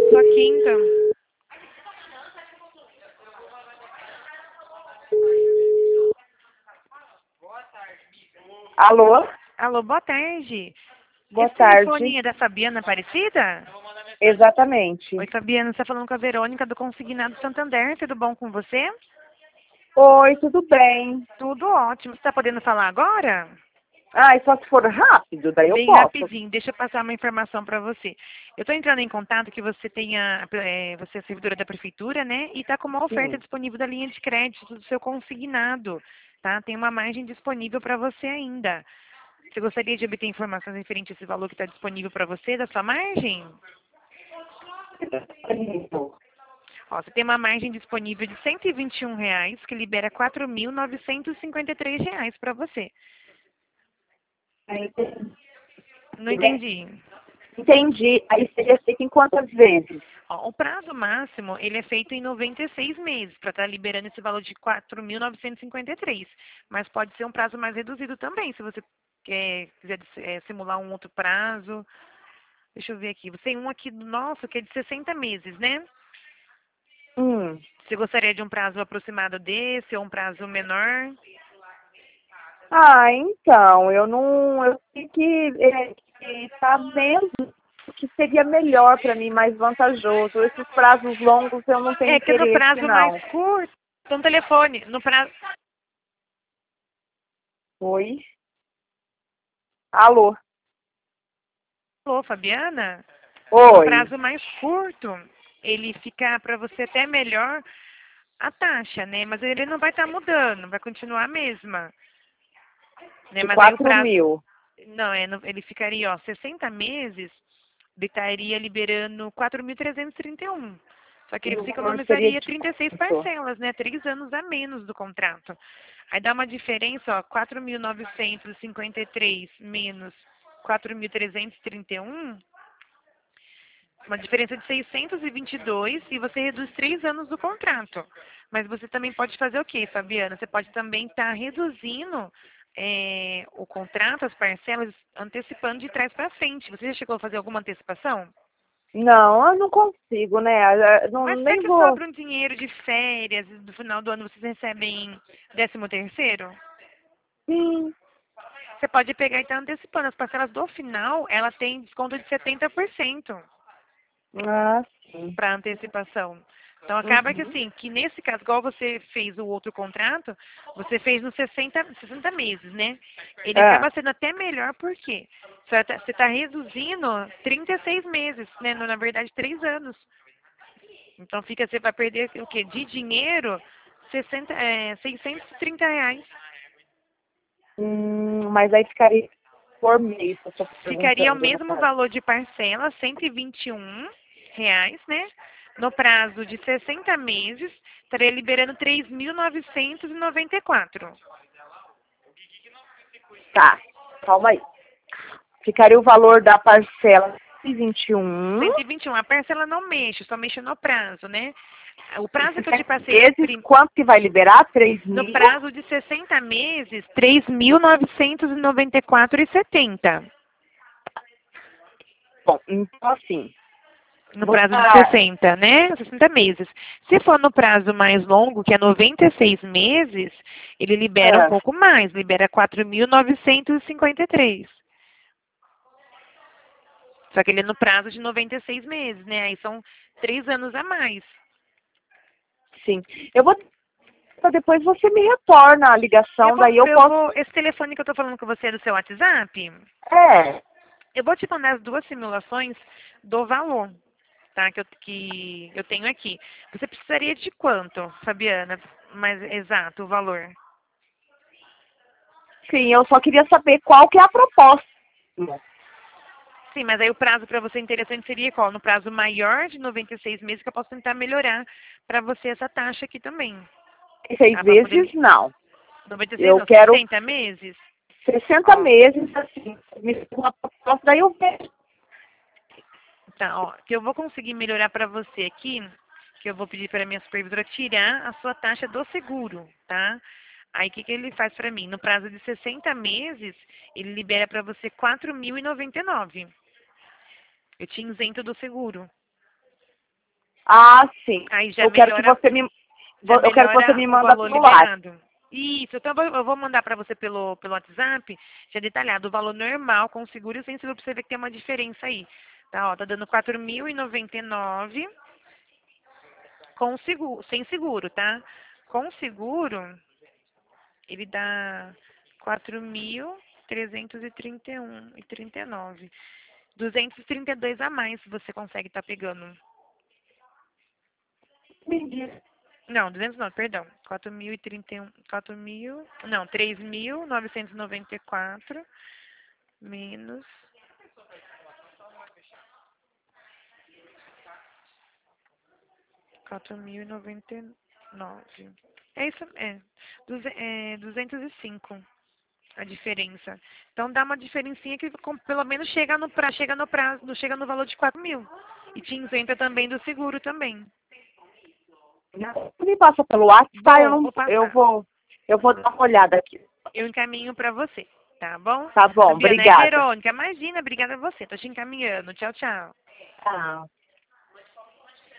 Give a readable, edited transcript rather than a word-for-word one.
Só quinta. Alô? Alô, boa tarde. Boa Esse tarde. telefone é da Fabiana Aparecida? Exatamente. Oi, Fabiana, você está falando com a Verônica do Consignado Santander. Tudo bom com você? Oi, tudo bem? Tudo ótimo. Você está podendo falar agora? Ah, e só se for rápido, daí eu Bem posso. rapidinho, deixa eu passar uma informação para você. Eu estou entrando em contato que você tenha, você é servidora da prefeitura, né? E está com uma oferta Sim. disponível da linha de crédito do seu consignado, tá? Tem uma margem disponível para você ainda. Você gostaria de obter informações referentes a esse valor que está disponível para você da sua margem? Ó, você tem uma margem disponível de R$ 121, que libera R$ 4.953 para você. Não entendi. Entendi. Aí seria feito em quantas vezes? Ó, o prazo máximo, ele é feito em 96 meses, para estar liberando esse valor de 4.953. Mas pode ser um prazo mais reduzido também, se você quiser simular um outro prazo. Deixa eu ver aqui. Você tem um aqui do nosso que é de 60 meses, né? Hum. Você gostaria de um prazo aproximado desse ou um prazo menor? Ah, então, eu sei que tá vendo que seria melhor para mim, mais vantajoso. Esses prazos longos eu não tenho É que no interesse, prazo mais não. curto, no telefone, no prazo... Oi? Alô? Alô, Fabiana? No Oi. prazo mais curto, ele fica para você até melhor a taxa, né? Mas ele não vai estar mudando, vai continuar a mesma, né? De Mas aí o 4 prazo... mil. Não, ele ficaria, ó, 60 meses, ele estaria liberando 4.331. Só que E aí o você valor seria economizaria de 36 quanto? parcelas, né? 3 anos a menos do contrato. Aí dá uma diferença, ó, 4.953 menos 4.331, uma diferença de 622 e você reduz 3 anos do contrato. Mas você também pode fazer o quê, Fabiana? Você pode também estar reduzindo o contrato, as parcelas, antecipando de trás para frente. Você já chegou a fazer alguma antecipação? Não, eu não consigo, né? Não, Mas será nem que vou. sobra um dinheiro de férias, do final do ano vocês recebem 13º? Sim. Você pode pegar e estar antecipando. As parcelas do final, ela tem desconto de 70% Ah, sim. para antecipação. Então acaba que Uhum. assim, que nesse caso, igual você fez o outro contrato, você fez nos 60 meses, né? Ele Ah, acaba sendo até melhor porque você está reduzindo 36 meses, né? Na verdade, 3 anos. Então fica, você vai perder o quê? De dinheiro, 630 reais. mas aí ficaria por mês, eu estou Ficaria o perguntando, no mesmo caso. valor de parcela, R$ 121, né? No prazo de 60 meses, estaria liberando 3.994. Tá, calma aí. Ficaria o valor da parcela 21. 121. A parcela não mexe, só mexe no prazo, né? O E prazo que eu te 60 passei, meses, quanto que vai liberar? 3 no mil? prazo de 60 meses, 3.994,70. Bom, então assim, No vou prazo de dar... 60, né? 60 meses. Se for no prazo mais longo, que é 96 meses, ele libera um Ah, pouco mais, libera 4.953. Só que ele é no prazo de 96 meses, né? Aí são 3 anos a mais. sim. Eu vou... Depois você me retorna a ligação, daí eu posso... Esse telefone que eu tô falando com você é do seu WhatsApp? É, Eu vou te mandar as duas simulações do valor, tá? Que eu tenho aqui. Você precisaria de quanto, Fabiana? Mais exato, o valor. sim, eu só queria saber qual que é a proposta. Sim, mas aí o prazo para você interessante seria qual? No prazo maior de 96 meses, que eu posso tentar melhorar para você essa taxa aqui também. 6 Tá? Para vezes, poder. não. 96 Eu não, quero 60 meses? 60 Ó, meses, assim, me dá uma proposta, daí eu vejo. tá, ó. Que eu vou conseguir melhorar para você aqui, que eu vou pedir para minha supervisora tirar a sua taxa do seguro, tá? Aí o que, que ele faz para mim? No prazo de 60 meses, ele libera para você 4.099. Eu te isento do seguro. Ah, sim. Aí já Eu quero que melhora, você me, já eu quero que você melhora me o manda valor pelo WhatsApp. liberado. Isso, então eu vou mandar para você pelo WhatsApp, já detalhado, o valor normal com seguro e sem seguro, para você ver que tem uma diferença aí. Tá, ó, tá dando 4.099 com seguro, sem seguro, tá? Com seguro, ele dá 4.331,39. 232 a mais você consegue estar pegando. Não, 200 não, perdão. 4.031, 4.000, não, 3.994 menos 4.099. É isso, 205 a diferença. Então dá uma diferencinha que pelo menos chega no prazo, não chega no valor de 4.000. E te isenta também do seguro também. Me passa pelo WhatsApp, tá? Vou passar. Eu vou dar uma olhada aqui. Eu encaminho para você, tá bom? Tá bom, Fabiana, é obrigada. Verônica, imagina, obrigada a você. Tô te encaminhando. Tchau, tchau. Tá.